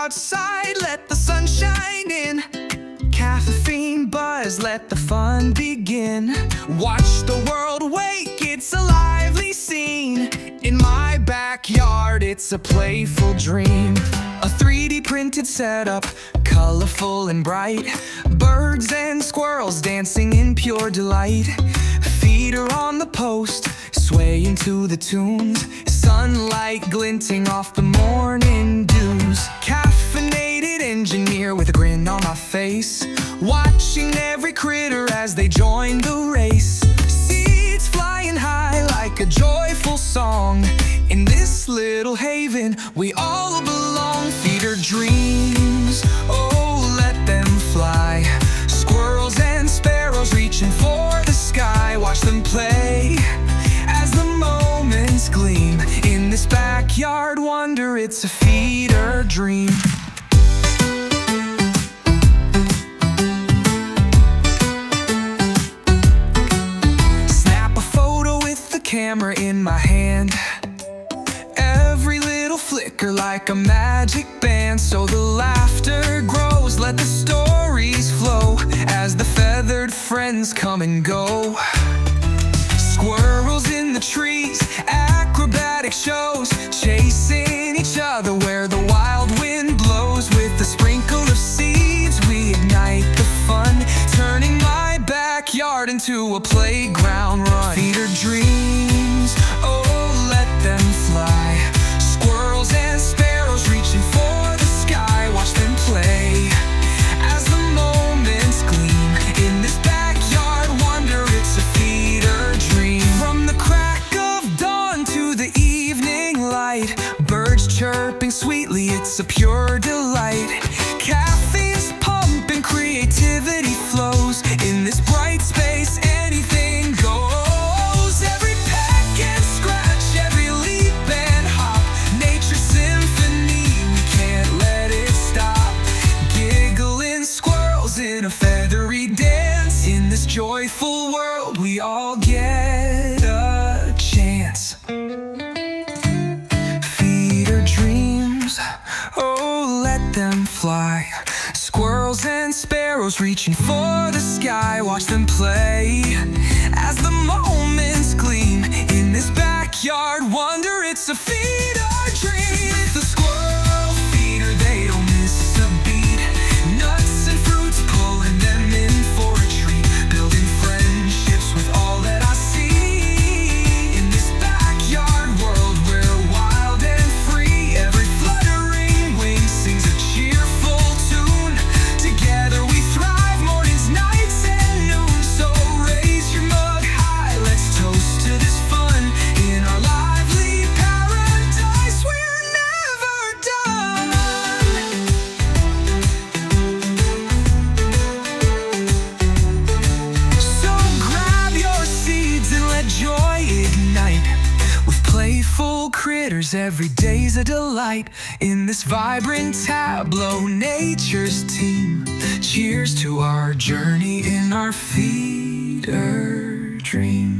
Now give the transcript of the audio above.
outside, let the sun shine in. Caffeine buzz, let the fun begin. Watch the world wake, it's a lively scene. In my backyard, it's a playful dream. A 3D printed setup, colorful and bright. Birds and squirrels dancing in pure delight. Feet are on the post, swaying to the tunes. Sunlight glinting off the morning dews. Caffeinated engineer with a grin on my face, watching every critter as they join the race. Seeds flying high like a joyful song. In this little haven, we all belong. Feeder dreams, oh, let them fly. Squirrels and sparrows reaching for the sky. Watch them play as the moments gleam. In this backyard wonder, it's a feeder dream. Snap a photo with the camera in my hand. Every little flicker like a magic band. So the laughter grows, let the stories flow as the feathered friends come and go. Squirrels in the trees, acrobatic shows, chasing each other where the wild wind blows. With a sprinkle of seeds, we ignite the fun, turning my backyard into a playground run. Feeder dreams, oh, let them fly. Squirrels and sparrows reaching for the sky. Watch them play as the moments gleam. In this backyard wonder, it's a feeder dream. From the crack of dawn to the evening light, birds chirping sweetly, it's a pure delight. Caffeine's pumping, creativity flows. In this bright space, anything goes. Every peck and scratch, every leap and hop, nature's symphony, we can't let it stop. Giggling squirrels in a feathery dance. In this joyful world, we all get a chance. Feeder dreams, oh, let them fly. Squirrels and sparrows reaching for the sky. Watch them play as the moments gleam. In this backyard wonder, it's a feeder dream. The squirrel feeder, they don't miss a beat. Nuts and fruits pulling them in for a treat. Building friendships with all that I see. In this backyard world, we're wild and free. Every fluttering wing sings a cheerful tune. Together we thrive, mornings, nights, and noon. So raise your mug high, let's toast to this fun. In our lively paradise, we're never done. So grab your seeds and let joy ignite. With playful critters, every day's a delight. In this vibrant tableau, nature's team. Cheers to our journey in our feeder dream.